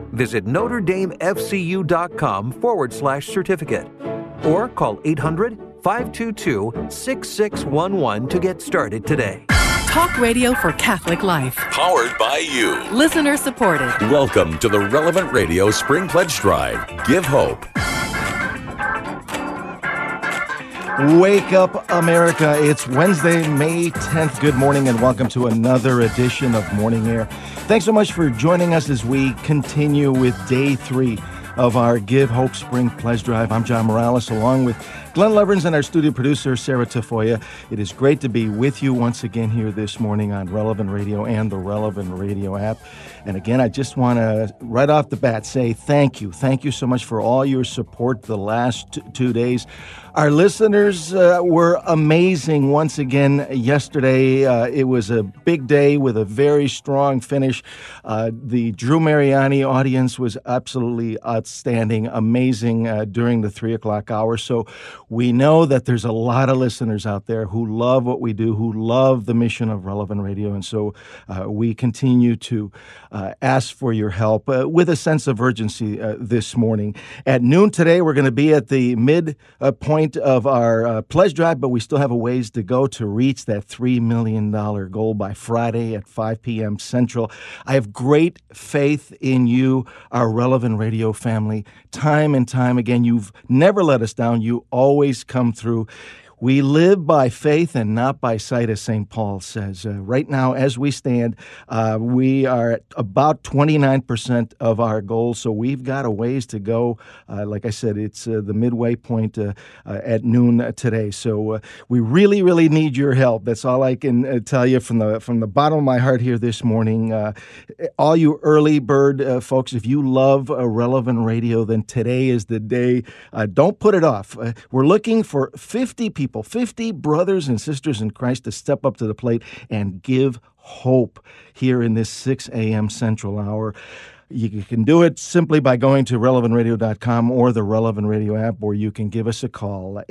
Visit NotreDameFCU.com/certificate or call 800-522-6611 to get started today. Talk radio for Catholic life. Powered by you. Listener supported. Welcome to the Relevant Radio Spring Pledge Drive. Give hope. Wake up, America. It's Wednesday, May 10th. Good morning and welcome to another edition of Morning Air. Thanks so much for joining us as we continue with day 3 of our Give Hope Spring Pledge Drive. I'm John Morales along with Glenn Leverins and our studio producer, Sarah Tafoya. It is great to be with you once again here this morning on Relevant Radio and the Relevant Radio app. And again, I just want to, right off the bat, say thank you. Thank you so much for all your support the last 2 days. Our listeners were amazing once again yesterday. It was a big day with a very strong finish. The Drew Mariani audience was absolutely outstanding, amazing during the 3 o'clock hour. So we know that there's a lot of listeners out there who love what we do, who love the mission of Relevant Radio. And so we continue to ask for your help with a sense of urgency this morning. At noon today, we're going to be at the midpoint of our pledge drive, but we still have a ways to go to reach that $3 million goal by Friday at 5 p.m. Central. I have great faith in you, our Relevant Radio family. Time and time again, you've never let us down. You always come through. We live by faith and not by sight, as St. Paul says. Right now, as we stand, we are at about 29% of our goal, so we've got a ways to go. Like I said, it's the midway point at noon today. So we really, really need your help. That's all I can tell you from the bottom of my heart here this morning. All you early bird folks, if you love Relevant Radio, then today is the day. Don't put it off. We're looking for 50 people. 50 brothers and sisters in Christ to step up to the plate and give hope here in this 6 a.m. Central Hour. You can do it simply by going to relevantradio.com or the Relevant Radio app, or you can give us a call.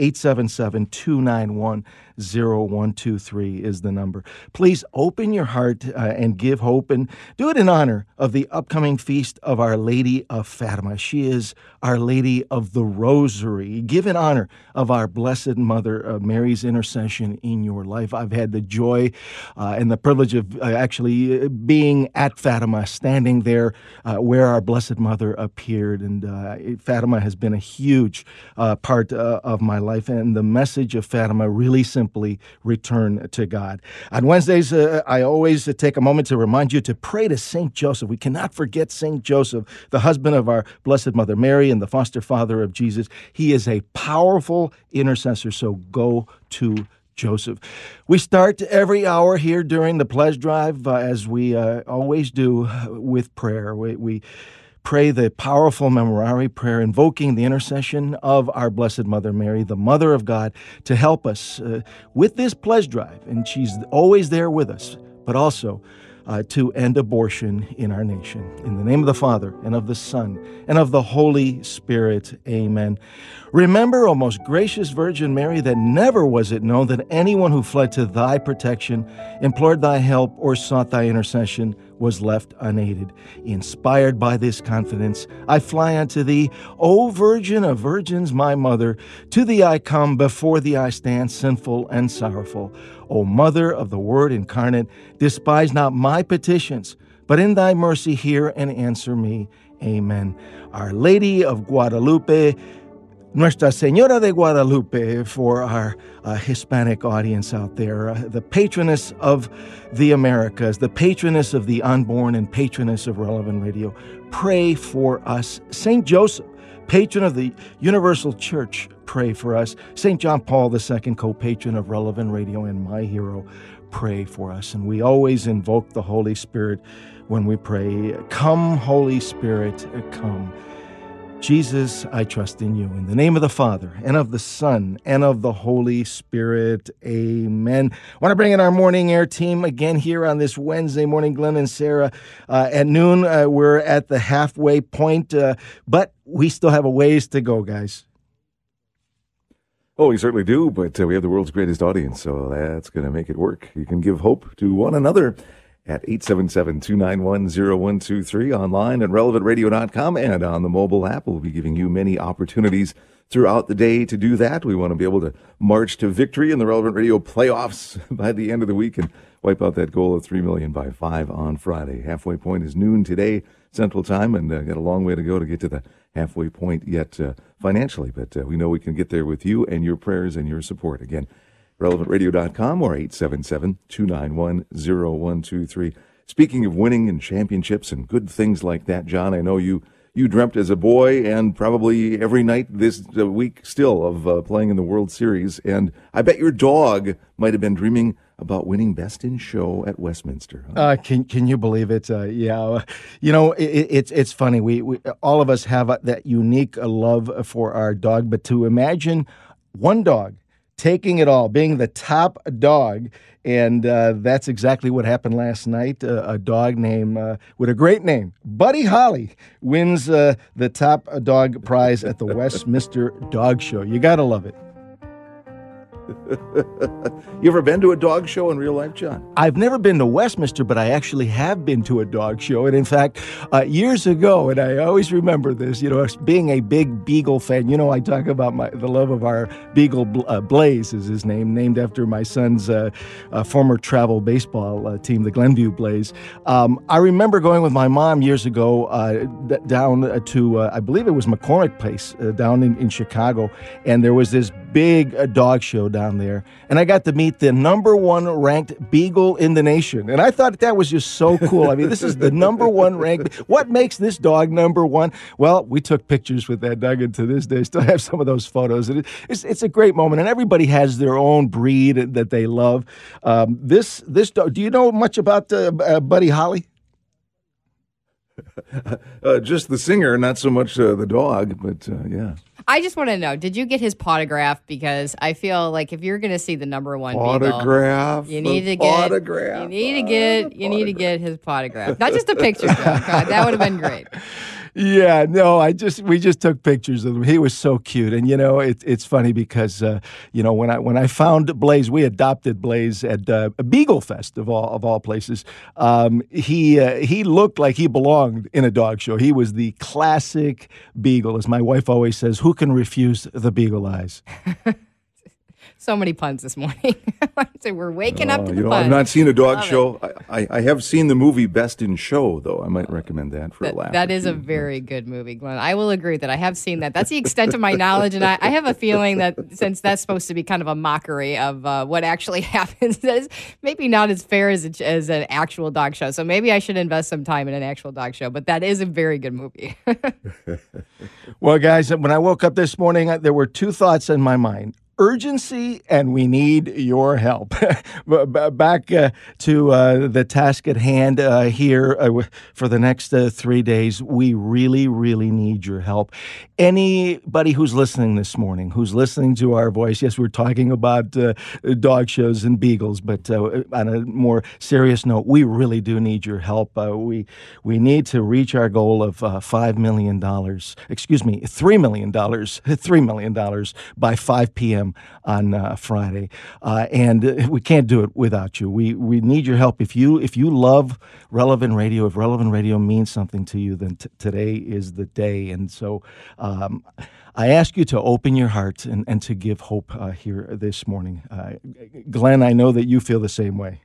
877-291-0123 is the number. Please open your heart and give hope, and do it in honor of the upcoming feast of Our Lady of Fatima. She is Our Lady of the Rosary. Give in honor of our Blessed Mother, Mary's intercession in your life. I've had the joy and the privilege of actually being at Fatima, standing there where our Blessed Mother appeared. And Fatima has been a huge part of my life. And the message of Fatima, really simply, return to God. On Wednesdays, I always take a moment to remind you to pray to St. Joseph. We cannot forget St. Joseph, the husband of our Blessed Mother Mary and the foster father of Jesus. He is a powerful intercessor, so go to Joseph. We start every hour here during the pledge drive, as we always do, with prayer. We pray the powerful Memorare prayer, invoking the intercession of our Blessed Mother Mary, the Mother of God, to help us with this pledge drive. And she's always there with us, but also to end abortion in our nation. In the name of the Father, and of the Son, and of the Holy Spirit. Amen. Remember, O most gracious Virgin Mary, that never was it known that anyone who fled to thy protection, implored thy help, or sought thy intercession was left unaided. Inspired by this confidence, I fly unto thee, O Virgin of Virgins, my Mother. To thee I come, before thee I stand, sinful and sorrowful. O Mother of the Word incarnate, despise not my petitions, but in thy mercy hear and answer me. Amen. Our Lady of Guadalupe, Nuestra Señora de Guadalupe, for our Hispanic audience out there, the patroness of the Americas, the patroness of the unborn, and patroness of Relevant Radio, pray for us. St. Joseph, patron of the Universal Church, pray for us. St. John Paul II, co-patron of Relevant Radio and my hero, pray for us. And we always invoke the Holy Spirit when we pray. Come, Holy Spirit, come. Jesus, I trust in you. In the name of the Father, and of the Son, and of the Holy Spirit. Amen. I want to bring in our Morning Air team again here on this Wednesday morning. Glenn and Sarah, at noon, we're at the halfway point, but we still have a ways to go, guys. Oh, we certainly do, but we have the world's greatest audience, so that's going to make it work. You can give hope to one another at 877-291-0123, online at relevantradio.com, and on the mobile app. We'll be giving you many opportunities throughout the day to do that. We want to be able to march to victory in the Relevant Radio playoffs by the end of the week and wipe out that goal of 3 million by 5 on Friday. Halfway point is noon today, Central Time, and got a long way to go to get to the halfway point yet financially. But we know we can get there with you and your prayers and your support. Again, relevantradio.com or 877-291-0123. Speaking of winning and championships and good things like that, John, I know you dreamt as a boy and probably every night this week still of playing in the World Series. And I bet your dog might have been dreaming about winning Best in Show at Westminster. Can you believe it? Yeah, you know, it's funny. We all of us have that unique love for our dog, but to imagine one dog taking it all, being the top dog, and that's exactly what happened last night. A dog named, with a great name, Buddy Holly, wins the top dog prize at the Westminster Dog Show. You gotta love it. You ever been to a dog show in real life, John? I've never been to Westminster, but I actually have been to a dog show. And in fact, years ago, and I always remember this, you know, being a big Beagle fan, you know, I talk about the love of our Beagle, Blaze is his name, named after my son's former travel baseball team, the Glenview Blaze. I remember going with my mom years ago down to, I believe it was McCormick Place down in Chicago, and there was this big dog show down there, and I got to meet the number one ranked Beagle in the nation, and I thought that was just so cool. I mean, this is the number one ranked. What makes this dog number one? Well, we took pictures with that dog, and to this day, still have some of those photos. And it's a great moment, and everybody has their own breed that they love. This dog. Do you know much about Buddy Holly? Just the singer, not so much the dog, but yeah. I just want to know, did you get his autograph? Because I feel like if you're going to see the number one autograph, Beagle, you need to get his autograph. Not just a picture, though. God, that would have been great. Yeah, no, we just took pictures of him. He was so cute, and you know, it's funny because you know, when I found Blaze, we adopted Blaze at Beagle Fest of all places. He looked like he belonged in a dog show. He was the classic Beagle, as my wife always says. Who can refuse the Beagle eyes? So many puns this morning. So we're waking up to the puns. I've not seen a dog show. I have seen the movie Best in Show, though. I might recommend that for a laugh. That is a very good movie, Glenn. I will agree that I have seen that. That's the extent of my knowledge, and I have a feeling that since that's supposed to be kind of a mockery of what actually happens, that is maybe not as fair as an actual dog show. So maybe I should invest some time in an actual dog show, but that is a very good movie. Well, guys, when I woke up this morning, there were two thoughts in my mind. Urgency, and we need your help. Back to the task at hand here for the next 3 days. We really, really need your help. Anybody who's listening this morning, who's listening to our voice, yes, we're talking about dog shows and beagles, but on a more serious note, we really do need your help. We need to reach our goal of $5 million, $3 million, $3 million by 5 p.m. on Friday, and we can't do it without you. We need your help. If you love Relevant Radio, if Relevant Radio means something to you, then today is the day. And so I ask you to open your heart and to give hope here this morning. Glenn, I know that you feel the same way.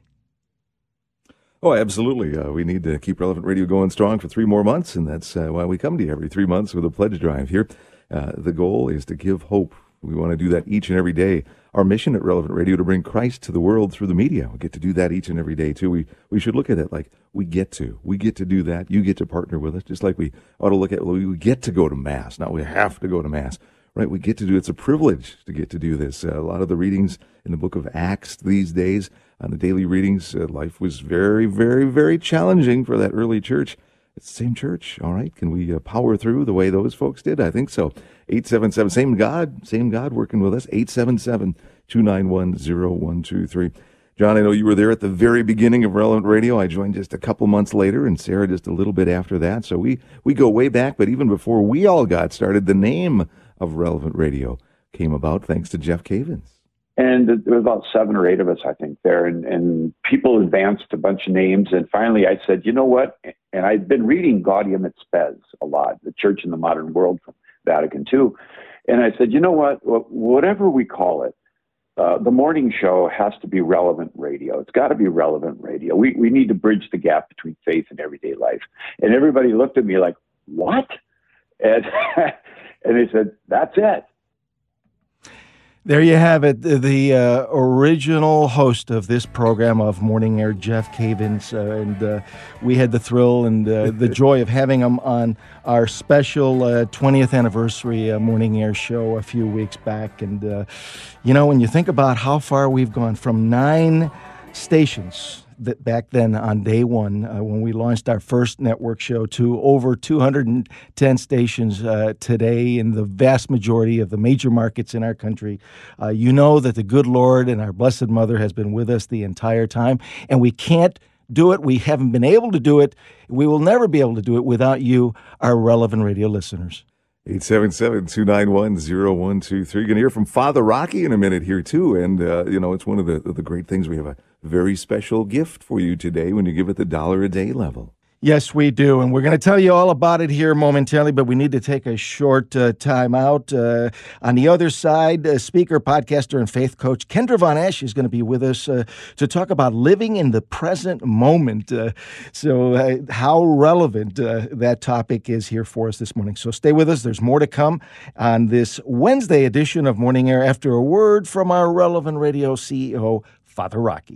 Oh, absolutely. We need to keep Relevant Radio going strong for 3 more months, and that's why we come to you every 3 months with a pledge drive here. The goal is to give hope. We want to do that each and every day. Our mission at Relevant Radio to bring Christ to the world through the media. We get to do that each and every day, too. We should look at it like we get to do that. You get to partner with us, just like we ought to look at, we get to go to Mass, not we have to go to Mass. Right, we get to do. It's a privilege to get to do this. A lot of the readings in the book of Acts these days, on the daily readings, life was very, very, very challenging for that early church. It's the same church, all right? Can we power through the way those folks did? I think so. 877, same God working with us. 877-291-0123. John, I know you were there at the very beginning of Relevant Radio. I joined just a couple months later, and Sarah just a little bit after that. So we go way back, but even before we all got started, the name of Relevant Radio came about thanks to Jeff Cavins. And there was about 7 or 8 of us, I think, there. And people advanced a bunch of names. And finally I said, you know what? And I'd been reading Gaudium et Spes a lot, The Church in the Modern World from Vatican II. And I said, you know what? Whatever we call it, the morning show has to be relevant radio. It's got to be relevant radio. We need to bridge the gap between faith and everyday life. And everybody looked at me like, what? And, and they said, that's it. There you have it, the original host of this program of Morning Air, Jeff Cavins, and we had the thrill and the joy of having him on our special 20th anniversary Morning Air show a few weeks back. And, when you think about how far we've gone from 9 stations that back then on day one, when we launched our first network show, to over 210 stations today in the vast majority of the major markets in our country, you know that the good Lord and our Blessed Mother has been with us the entire time, and we can't do it. We haven't been able to do it. We will never be able to do it without you, our relevant radio listeners. 877-291-0123. You're going to hear from Father Rocky in a minute here, too. And, it's one of the great things. We have a very special gift for you today when you give it the $1 a day level. Yes, we do. And we're going to tell you all about it here momentarily, but we need to take a short time out. On the other side, speaker, podcaster, and faith coach Kendra Von Esch is going to be with us to talk about living in the present moment. So how relevant that topic is here for us this morning. So stay with us. There's more to come on this Wednesday edition of Morning Air after a word from our Relevant Radio CEO, Father Rocky.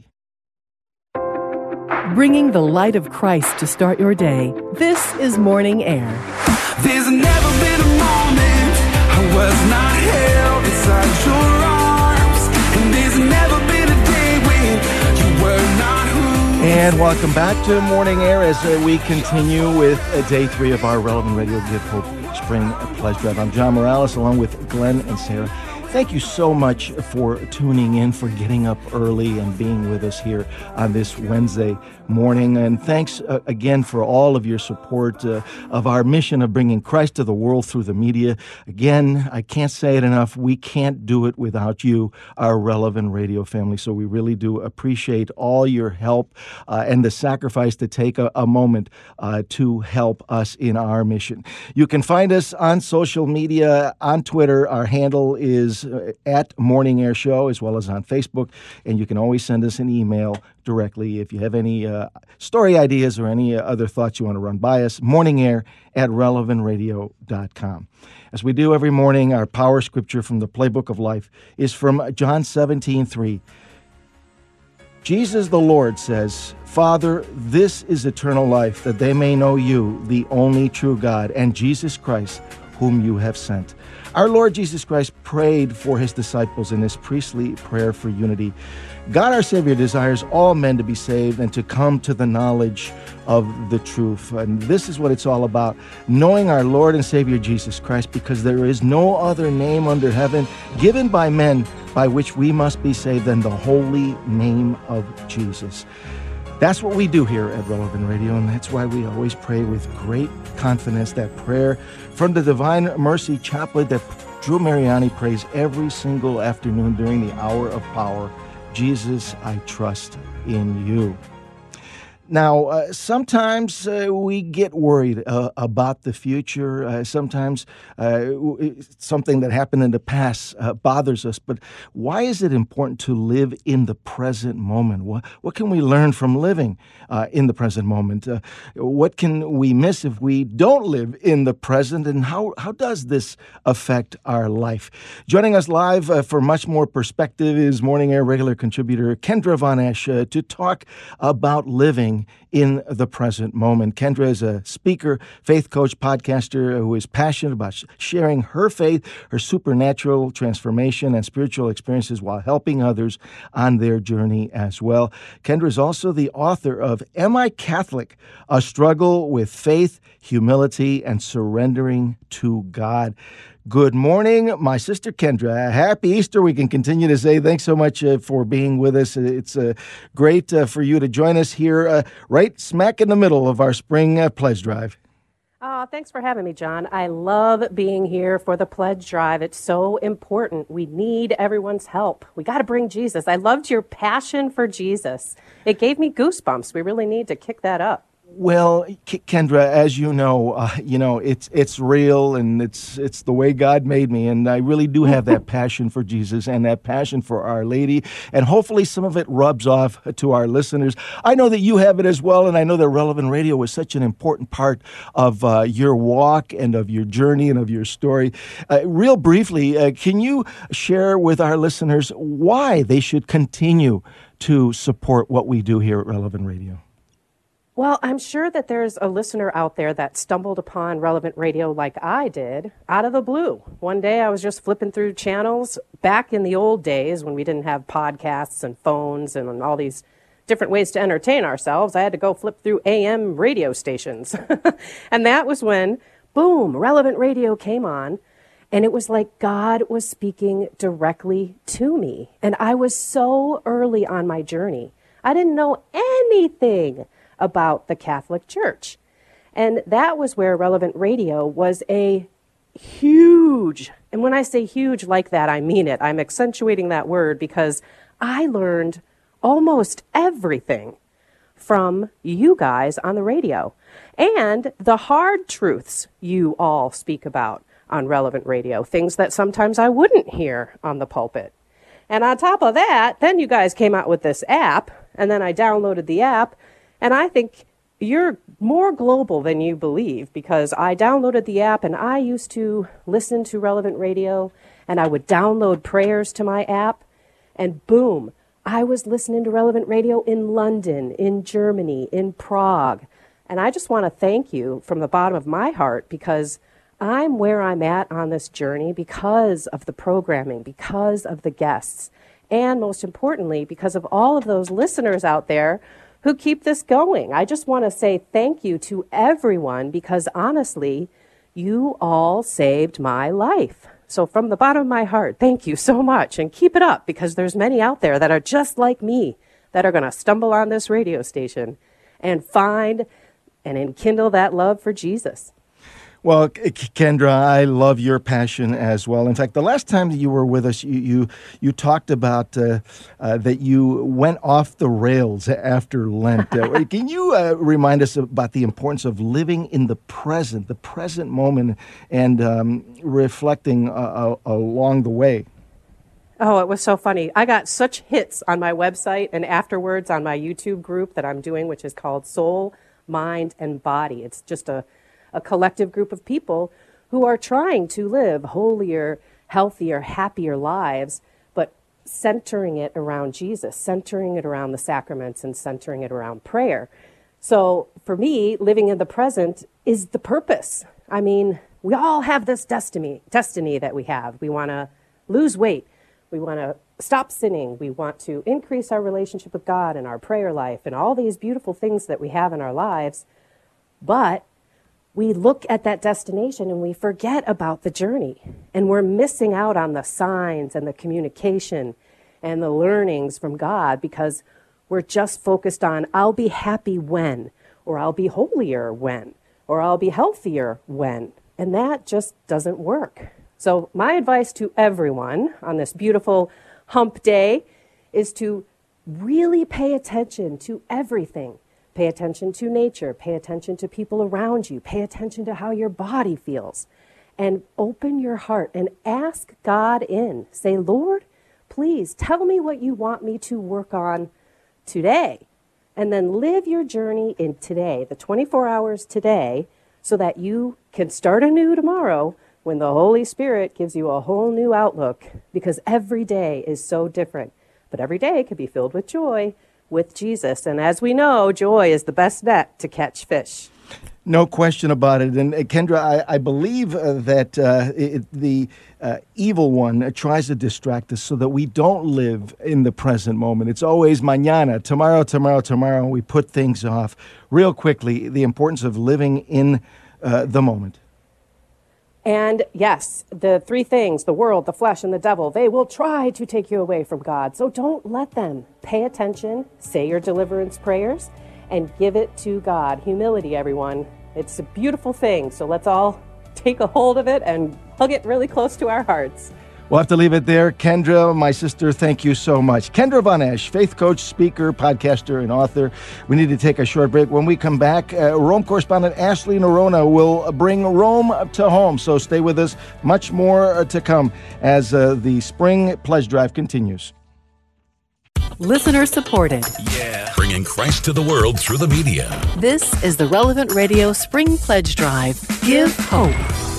Bringing the light of Christ to start your day. This is Morning Air. There's never been a moment I was not held inside your arms. And there's never been a day when you were not who. And welcome back to Morning Air as we continue with day 3 of our Relevant Radio Give Hope Spring Pledge Drive. I'm John Morales along with Glenn and Sarah. Thank you so much for tuning in, for getting up early and being with us here on this Wednesday morning. And thanks again for all of your support of our mission of bringing Christ to the world through the media. Again, I can't say it enough. We can't do it without you, our Relevant Radio family. So we really do appreciate all your help and the sacrifice to take a moment to help us in our mission. You can find us on social media, on Twitter. Our handle is at Morning Air Show, as well as on Facebook. And you can always send us an email directly if you have any story ideas or any other thoughts you want to run by us. morningair@relevantradio.com. As we do every morning, our power scripture from the Playbook of Life is from John 17:3. Jesus the Lord says, Father, this is eternal life, that they may know you, the only true God, and Jesus Christ, whom you have sent. Our Lord Jesus Christ prayed for his disciples in his priestly prayer for unity. God our Savior desires all men to be saved and to come to the knowledge of the truth. And this is what it's all about, knowing our Lord and Savior Jesus Christ, because there is no other name under heaven given by men by which we must be saved than the holy name of Jesus. That's what we do here at Relevant Radio, and that's why we always pray with great confidence that prayer from the Divine Mercy Chaplet that Drew Mariani prays every single afternoon during the hour of power. Jesus, I trust in you. Now, sometimes we get worried about the future. Sometimes something that happened in the past bothers us. But why is it important to live in the present moment? What can we learn from living in the present moment? What can we miss if we don't live in the present? And how does this affect our life? Joining us live for much more perspective is Morning Air regular contributor Kendra Von Esch to talk about living in the present moment. Kendra is a speaker, faith coach, podcaster who is passionate about sharing her faith, her supernatural transformation, and spiritual experiences while helping others on their journey as well. Kendra is also the author of Am I Catholic? A Struggle with Faith, Humility, and Surrendering to God. Good morning, my sister Kendra. Happy Easter. We can continue to say thanks so much for being with us. It's great for you to join us here right smack in the middle of our spring pledge drive. Oh, thanks for having me, John. I love being here for the pledge drive. It's so important. We need everyone's help. We got to bring Jesus. I loved your passion for Jesus. It gave me goosebumps. We really need to kick that up. Well, Kendra, as you know, it's real, and it's the way God made me, and I really do have that passion for Jesus and that passion for Our Lady, and hopefully some of it rubs off to our listeners. I know that you have it as well, and I know that Relevant Radio was such an important part of your walk and of your journey and of your story. Real briefly, can you share with our listeners why they should continue to support what we do here at Relevant Radio? Well, I'm sure that there's a listener out there that stumbled upon Relevant Radio like I did, out of the blue. One day I was just flipping through channels back in the old days when we didn't have podcasts and phones and all these different ways to entertain ourselves. I had to go flip through AM radio stations. And that was when, boom, Relevant Radio came on. And it was like God was speaking directly to me. And I was so early on my journey. I didn't know anything about the Catholic Church. And that was where Relevant Radio was a huge, and when I say huge like that, I mean it. I'm accentuating that word because I learned almost everything from you guys on the radio and the hard truths you all speak about on Relevant Radio, things that sometimes I wouldn't hear on the pulpit. And on top of that, then you guys came out with this app, and then I downloaded the app. And I think you're more global than you believe, because I downloaded the app and I used to listen to Relevant Radio, and I would download prayers to my app, and boom, I was listening to Relevant Radio in London, in Germany, in Prague. And I just want to thank you from the bottom of my heart, because I'm where I'm at on this journey because of the programming, because of the guests, and most importantly, because of all of those listeners out there who keep this going. I just want to say thank you to everyone, because honestly, you all saved my life. So from the bottom of my heart, thank you so much, and keep it up, because there's many out there that are just like me that are going to stumble on this radio station and find and enkindle that love for Jesus. Well, Kendra, I love your passion as well. In fact, the last time that you were with us, you talked about that you went off the rails after Lent. Can you remind us about the importance of living in the present moment, and reflecting along the way? Oh, it was so funny. I got such hits on my website and afterwards on my YouTube group that I'm doing, which is called Soul, Mind, and Body. It's just a collective group of people who are trying to live holier, healthier, happier lives, but centering it around Jesus, centering it around the sacraments, and centering it around prayer. So for me, living in the present is the purpose. I mean, we all have this destiny that we have. We want to lose weight. We want to stop sinning. We want to increase our relationship with God and our prayer life and all these beautiful things that we have in our lives. But we look at that destination and we forget about the journey, and we're missing out on the signs and the communication and the learnings from God, because we're just focused on, I'll be happy when, or I'll be holier when, or I'll be healthier when. And that just doesn't work. So my advice to everyone on this beautiful hump day is to really pay attention to everything. Pay attention to nature, pay attention to people around you, pay attention to how your body feels, and open your heart and ask God in. Say, Lord, please tell me what you want me to work on today. And then live your journey in today, the 24 hours today, so that you can start anew tomorrow when the Holy Spirit gives you a whole new outlook, because every day is so different. But every day can be filled with joy with Jesus. And as we know, joy is the best net to catch fish. No question about it. And Kendra, I believe that the evil one tries to distract us so that we don't live in the present moment. It's always mañana, tomorrow, and we put things off. Real quickly, the importance of living in the moment. And yes, the three things, the world, the flesh, and the devil, they will try to take you away from God. So don't let them. Pay attention, say your deliverance prayers, and give it to God. Humility, everyone. It's a beautiful thing. So let's all take a hold of it and hug it really close to our hearts. We'll have to leave it there. Kendra, my sister, thank you so much. Kendra Von Esch, faith coach, speaker, podcaster, and author. We need to take a short break. When we come back, Rome correspondent Ashley Norona will bring Rome to home. So stay with us. Much more to come as the Spring Pledge Drive continues. Listener supported. Yeah. Bringing Christ to the world through the media. This is the Relevant Radio Spring Pledge Drive. Give hope.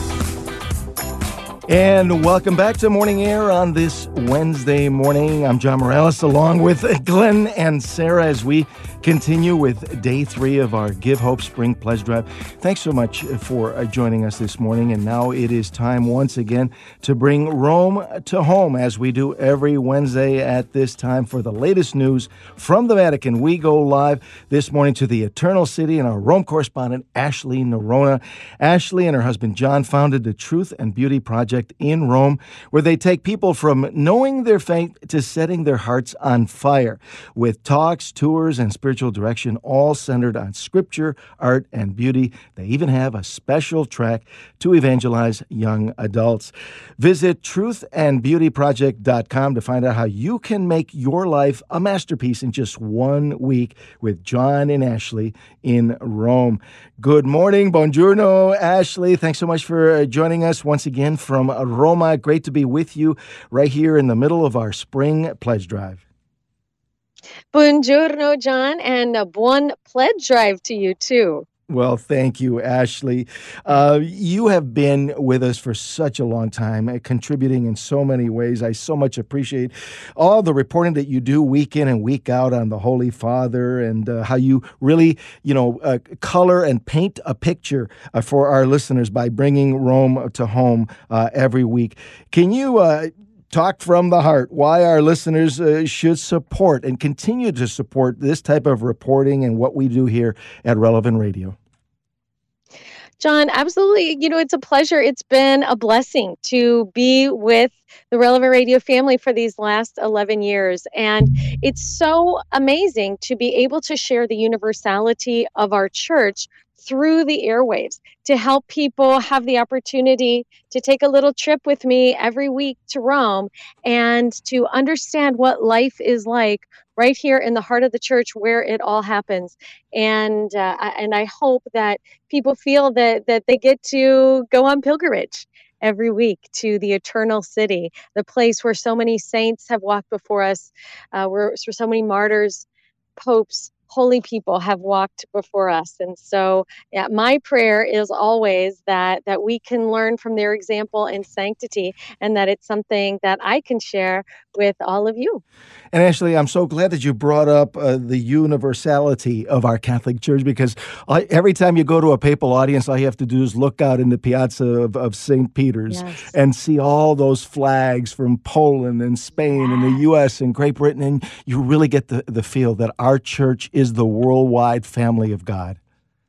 And welcome back to Morning Air on this Wednesday morning. I'm John Morales along with Glenn and Sarah as we continue with day 3 of our Give Hope Spring Pledge Drive. Thanks so much for joining us this morning. And now it is time once again to bring Rome to home as we do every Wednesday at this time for the latest news from the Vatican. We go live this morning to the Eternal City and our Rome correspondent Ashley Norona. Ashley and her husband John founded the Truth and Beauty Project in Rome, where they take people from knowing their faith to setting their hearts on fire with talks, tours, and spiritual direction, all centered on scripture, art, and beauty. They even have a special track to evangelize young adults. Visit truthandbeautyproject.com to find out how you can make your life a masterpiece in just 1 week with John and Ashley in Rome. Good morning. Buongiorno, Ashley. Thanks so much for joining us once again from Roma. Great to be with you right here in the middle of our Spring Pledge Drive. Buongiorno, John, and a buon pledge drive to you, too. Well, thank you, Ashley. You have been with us for such a long time, contributing in so many ways. I so much appreciate all the reporting that you do week in and week out on the Holy Father and how you really, color and paint a picture for our listeners by bringing Rome to home every week. Can you talk from the heart why our listeners should support and continue to support this type of reporting and what we do here at Relevant Radio? John, absolutely. It's a pleasure. It's been a blessing to be with the Relevant Radio family for these last 11 years. And it's so amazing to be able to share the universality of our church through the airwaves, to help people have the opportunity to take a little trip with me every week to Rome and to understand what life is like right here in the heart of the church where it all happens. And I hope that people feel that they get to go on pilgrimage every week to the Eternal City, the place where so many saints have walked before us, where so many martyrs, popes, holy people have walked before us. And so my prayer is always that we can learn from their example in sanctity, and that it's something that I can share with all of you. And Ashley, I'm so glad that you brought up the universality of our Catholic Church, because every time you go to a papal audience, all you have to do is look out in the piazza of St. Peter's and see all those flags from Poland and Spain and the U.S. and Great Britain, and you really get the feel that our church is the worldwide family of God.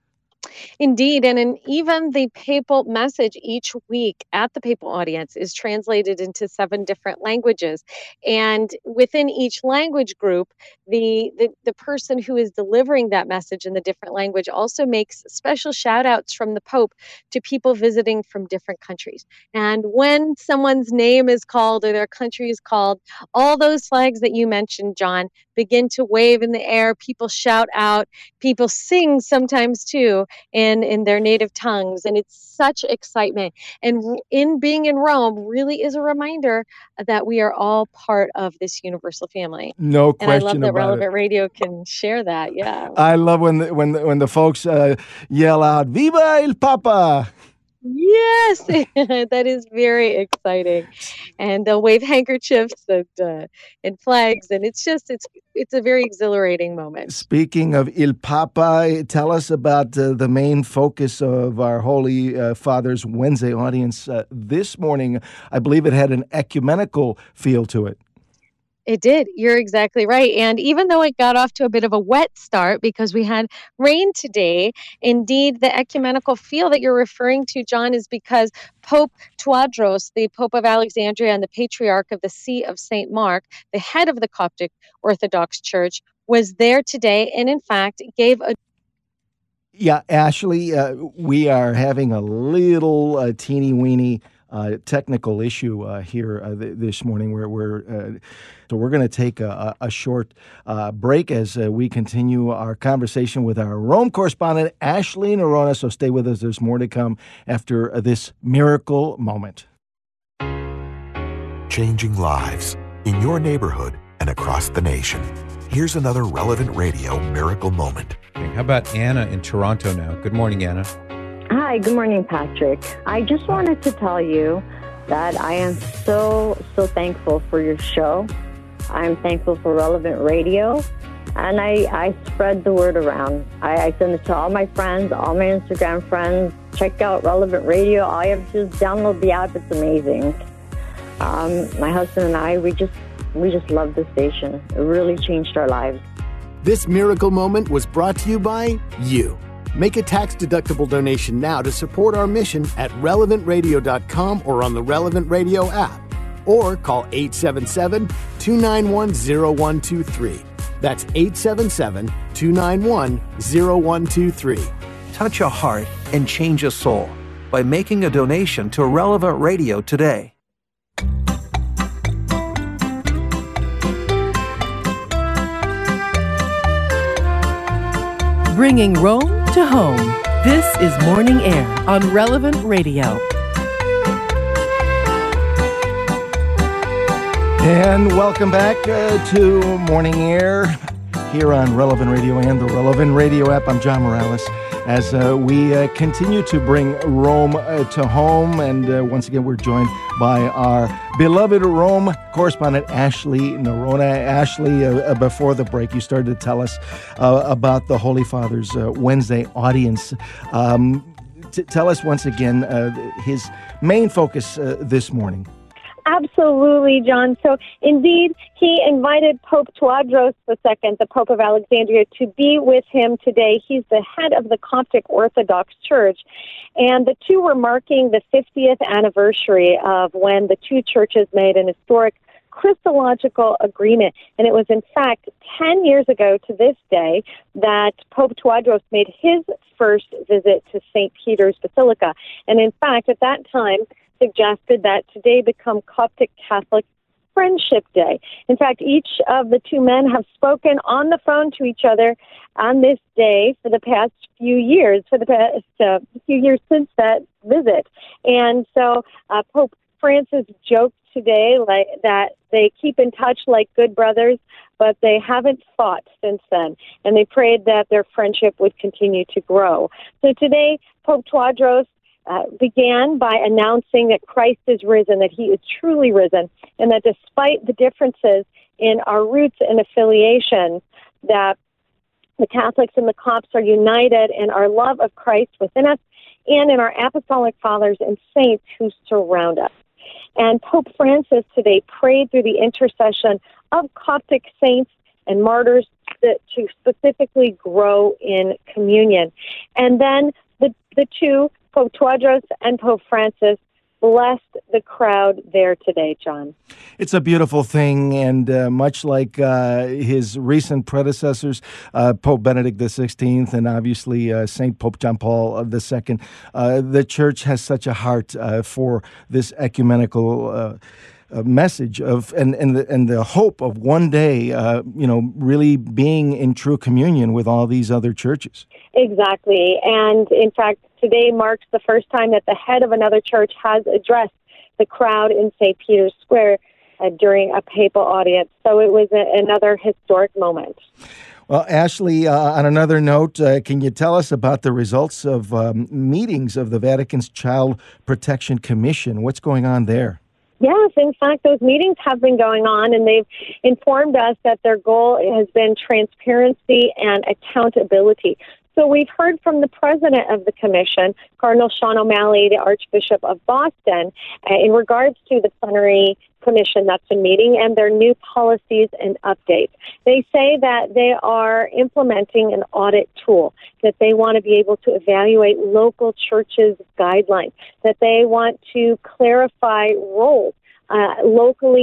Indeed, and even the papal message each week at the papal audience is translated into 7 different languages. And within each language group, the person who is delivering that message in the different language also makes special shout outs from the Pope to people visiting from different countries. And when someone's name is called or their country is called, all those flags that you mentioned, John, begin to wave in the air. People shout out, people sing sometimes too in their native tongues, and it's such excitement. And in being in Rome really is a reminder that we are all part of this universal family. No question about it. And I love that Relevant Radio can share that. Yeah, I love when the folks yell out "Viva il Papa!" Yes, that is very exciting, and they'll wave handkerchiefs and flags, and it's a very exhilarating moment. Speaking of Il Papa, tell us about the main focus of our Holy Father's Wednesday audience this morning. I believe it had an ecumenical feel to it. It did. You're exactly right. And even though it got off to a bit of a wet start because we had rain today, indeed, the ecumenical feel that you're referring to, John, is because Pope Tewodros, the Pope of Alexandria and the Patriarch of the See of St. Mark, the head of the Coptic Orthodox Church, was there today and, in fact, gave a Yeah, Ashley, we are having a little teeny-weeny technical issue here this morning. So we're going to take a short break as we continue our conversation with our Rome correspondent, Ashley Norona. So stay with us. There's more to come after this miracle moment. Changing lives in your neighborhood and across the nation. Here's another Relevant Radio miracle moment. How about Anna in Toronto now? Good morning, Anna. Hi, good morning, Patrick. I just wanted to tell you that I am so thankful for your show. I'm thankful for Relevant Radio, and I spread the word around. I send it to all my friends, all my Instagram friends. Check out Relevant Radio. All you have to do is download the app. It's amazing. My husband and I, we just love the station. It really changed our lives. This miracle moment was brought to you by you. Make a tax-deductible donation now to support our mission at relevantradio.com or on the Relevant Radio app. Or call 877-291-0123. That's 877-291-0123. Touch a heart and change a soul by making a donation to Relevant Radio today. Bringing Rome to home. This is Morning Air on Relevant Radio. And welcome back to Morning Air here on Relevant Radio and the Relevant Radio app. I'm John Morales as we continue to bring Rome to home. And once again, we're joined by our beloved Rome correspondent, Ashley Norona. Ashley, before the break, you started to tell us about the Holy Father's Wednesday audience. Tell us once again his main focus this morning. Absolutely, John. So indeed, he invited Pope Tawadros II, the Pope of Alexandria, to be with him today. He's the head of the Coptic Orthodox Church. And the two were marking the 50th anniversary of when the two churches made an historic Christological agreement. And it was, in fact, 10 years ago to this day that Pope Tawadros made his first visit to St. Peter's Basilica. And in fact, at that time, suggested that today become Coptic Catholic Friendship Day. In fact, each of the two men have spoken on the phone to each other on this day for the past few years, since that visit. And so Pope Francis joked today that they keep in touch like good brothers, but they haven't fought since then. And they prayed that their friendship would continue to grow. So today, Pope Tawadros began by announcing that Christ is risen, that he is truly risen, and that despite the differences in our roots and affiliations, that the Catholics and the Copts are united in our love of Christ within us and in our apostolic fathers and saints who surround us. And Pope Francis today prayed through the intercession of Coptic saints and martyrs to specifically grow in communion. And then the two, Pope Tawadros and Pope Francis, blessed the crowd there today, John. It's a beautiful thing, and much like his recent predecessors, Pope Benedict XVI and obviously St. Pope John Paul II, the Church has such a heart for this ecumenical message of and the hope of one day, really being in true communion with all these other churches. Exactly, and in fact, today marks the first time that the head of another church has addressed the crowd in St. Peter's Square during a papal audience. So it was another historic moment. Well, Ashley, on another note, can you tell us about the results of meetings of the Vatican's Child Protection Commission? What's going on there? Yes, in fact, those meetings have been going on, and they've informed us that their goal has been transparency and accountability. So we've heard from the president of the commission, Cardinal Sean O'Malley, the Archbishop of Boston, in regards to the plenary commission that's been meeting and their new policies and updates. They say that they are implementing an audit tool, that they want to be able to evaluate local churches' guidelines, that they want to clarify roles locally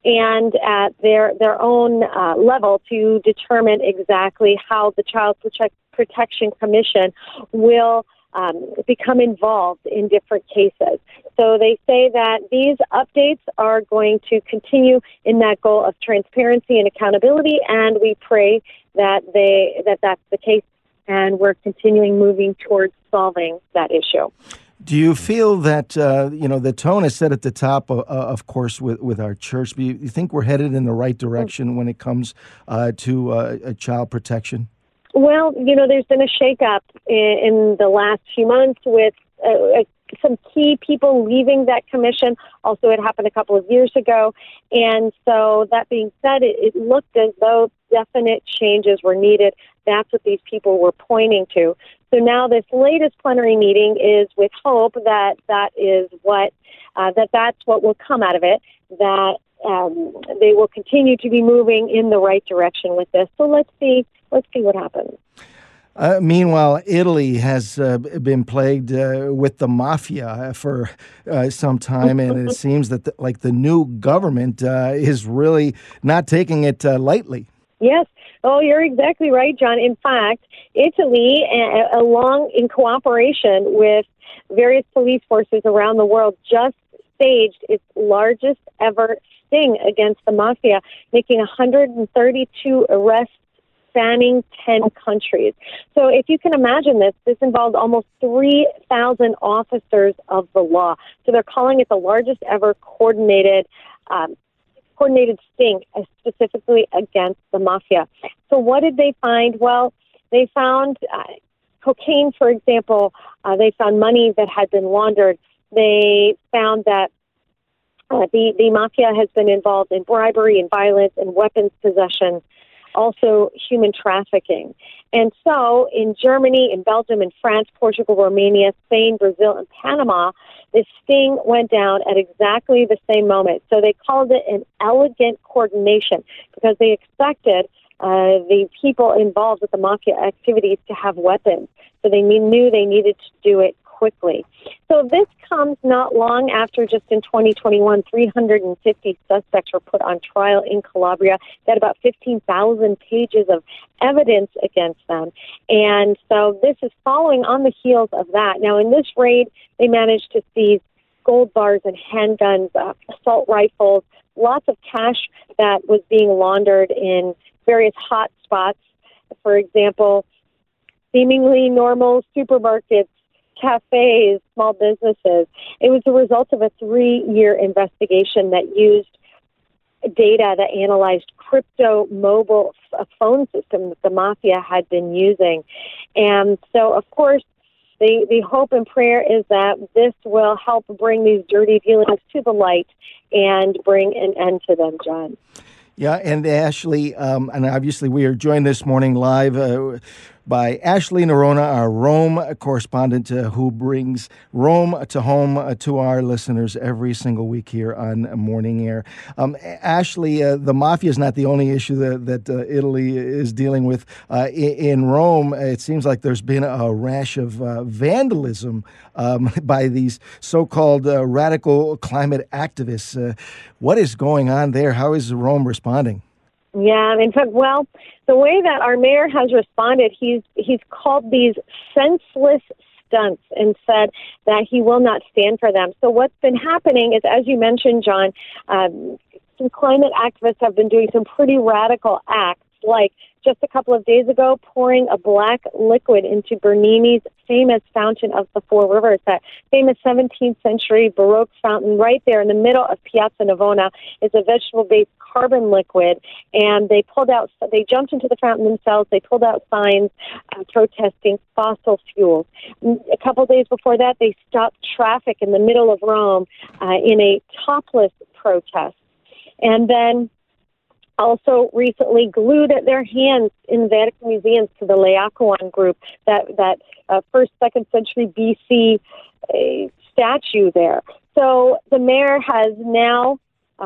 and at their own level to determine exactly how the Child Protection Commission will become involved in different cases. So they say that these updates are going to continue in that goal of transparency and accountability, and we pray that that's the case, and we're continuing moving towards solving that issue. Do you feel that, the tone is set at the top, of course, with our church? Do you think we're headed in the right direction when it comes to child protection? Well, there's been a shakeup in the last few months with some key people leaving that commission. Also, it happened a couple of years ago. And so that being said, it looked as though definite changes were needed. That's what these people were pointing to. So now this latest plenary meeting is with hope that is what that's what will come out of it, that they will continue to be moving in the right direction with this. So let's see what happens. Meanwhile, Italy has been plagued with the mafia for some time, and it seems that the new government is really not taking it lightly. Yes. Oh, you're exactly right, John. In fact, Italy, along in cooperation with various police forces around the world, just staged its largest ever sting against the mafia, making 132 arrests spanning 10 countries. So if you can imagine this involved almost 3,000 officers of the law. So they're calling it the largest ever coordinated sting specifically against the mafia. So what did they find? Well, they found cocaine, for example. They found money that had been laundered. They found that the mafia has been involved in bribery and violence and weapons possession, also human trafficking. And so in Germany, in Belgium, in France, Portugal, Romania, Spain, Brazil, and Panama, this sting went down at exactly the same moment. So they called it an elegant coordination because they expected the people involved with the mafia activities to have weapons. So they knew they needed to do it quickly. So this comes not long after, just in 2021, 350 suspects were put on trial in Calabria. They had about 15,000 pages of evidence against them. And so this is following on the heels of that. Now, in this raid, they managed to seize gold bars and handguns, assault rifles, lots of cash that was being laundered in various hot spots. For example, seemingly normal supermarkets, cafes, small businesses. It was the result of a 3-year investigation that used data that analyzed crypto mobile phone system that the mafia had been using. And so, of course, the hope and prayer is that this will help bring these dirty dealings to the light and bring an end to them, John. Yeah, and Ashley, and obviously we are joined this morning live by Ashley Nerona, our Rome correspondent, who brings Rome to home to our listeners every single week here on Morning Air. Ashley, the mafia is not the only issue that Italy is dealing with. In Rome, it seems like there's been a rash of vandalism by these so-called radical climate activists. What is going on there? How is Rome responding? Yeah, in fact, well, the way that our mayor has responded, he's called these senseless stunts and said that he will not stand for them. So what's been happening is, as you mentioned, John, some climate activists have been doing some pretty radical acts, like just a couple of days ago, pouring a black liquid into Bernini's famous Fountain of the Four Rivers, that famous 17th century Baroque fountain right there in the middle of Piazza Navona is a vegetable-based carbon liquid, and they jumped into the fountain themselves. They pulled out signs protesting fossil fuels. A couple of days before that, they stopped traffic in the middle of Rome in a topless protest. And then also recently glued their hands in Vatican museums to the Laocoon group, that first, second century BC statue there. So the mayor has now,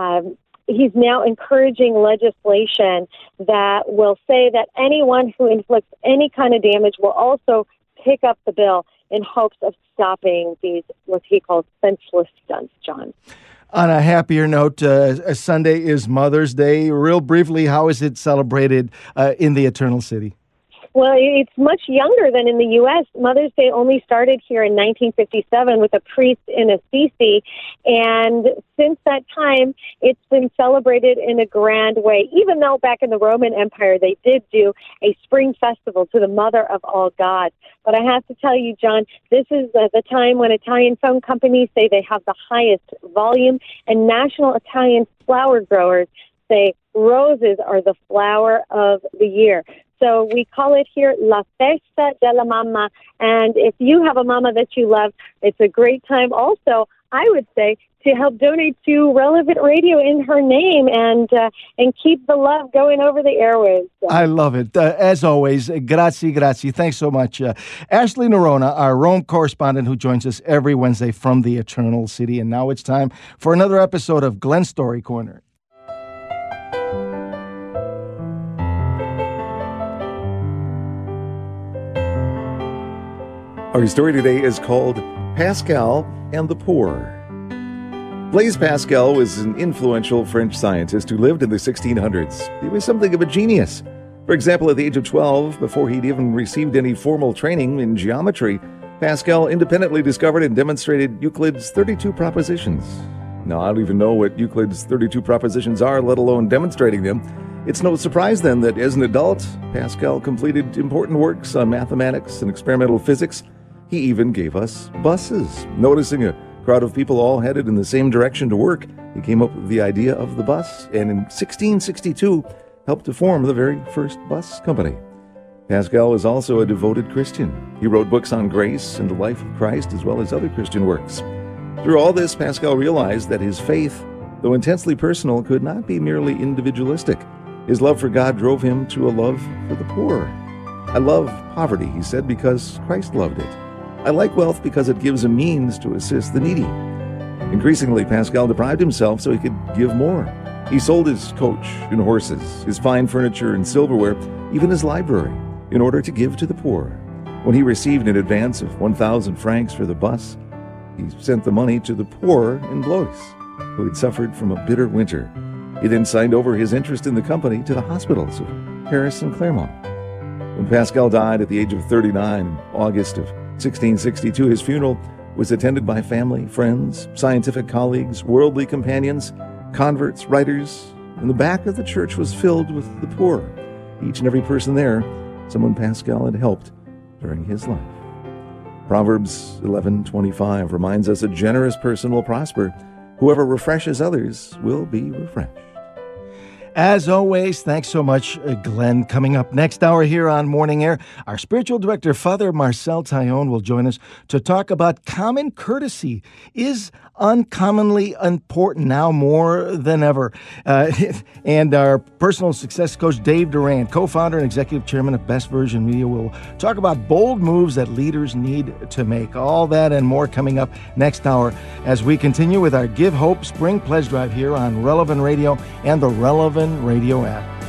he's now encouraging legislation that will say that anyone who inflicts any kind of damage will also pick up the bill in hopes of stopping these, what he calls senseless stunts, John. On a happier note, Sunday is Mother's Day. Real briefly, how is it celebrated in the Eternal City? Well, it's much younger than in the U.S. Mother's Day only started here in 1957 with a priest in Assisi, and since that time, it's been celebrated in a grand way, even though back in the Roman Empire, they did do a spring festival to the mother of all gods. But I have to tell you, John, this is the time when Italian phone companies say they have the highest volume, and national Italian flower growers say roses are the flower of the year. So we call it here La Festa della Mamma. And if you have a mama that you love, it's a great time also, I would say, to help donate to Relevant Radio in her name and keep the love going over the airwaves. So. I love it. As always, grazie. Thanks so much. Ashley Nerona, our Rome correspondent who joins us every Wednesday from the Eternal City. And now it's time for another episode of Glenn's Story Corner. Our story today is called Pascal and the Poor. Blaise Pascal was an influential French scientist who lived in the 1600s. He was something of a genius. For example, at the age of 12, before he'd even received any formal training in geometry, Pascal independently discovered and demonstrated Euclid's 32 propositions. Now, I don't even know what Euclid's 32 propositions are, let alone demonstrating them. It's no surprise then that as an adult, Pascal completed important works on mathematics and experimental physics. He even gave us buses. Noticing a crowd of people all headed in the same direction to work, he came up with the idea of the bus, and in 1662 helped to form the very first bus company. Pascal was also a devoted Christian. He wrote books on grace and the life of Christ, as well as other Christian works. Through all this, Pascal realized that his faith, though intensely personal, could not be merely individualistic. His love for God drove him to a love for the poor. I love poverty, he said, because Christ loved it. I like wealth because it gives a means to assist the needy. Increasingly, Pascal deprived himself so he could give more. He sold his coach and horses, his fine furniture and silverware, even his library, in order to give to the poor. When he received an advance of 1,000 francs for the bus, he sent the money to the poor in Blois, who had suffered from a bitter winter. He then signed over his interest in the company to the hospitals of Paris and Clermont. When Pascal died at the age of 39 in August of 1662, his funeral was attended by family, friends, scientific colleagues, worldly companions, converts, writers, and the back of the church was filled with the poor. Each and every person there, someone Pascal had helped during his life. Proverbs 11:25 reminds us a generous person will prosper. Whoever refreshes others will be refreshed. As always, thanks so much, Glenn. Coming up next hour here on Morning Air, our spiritual director, Father Marcel Taillon, will join us to talk about common courtesy is uncommonly important now more than ever. And our personal success coach, Dave Duran, co-founder and executive chairman of Best Version Media, will talk about bold moves that leaders need to make. All that and more coming up next hour as we continue with our Give Hope Spring Pledge Drive here on Relevant Radio and the Relevant Radio app.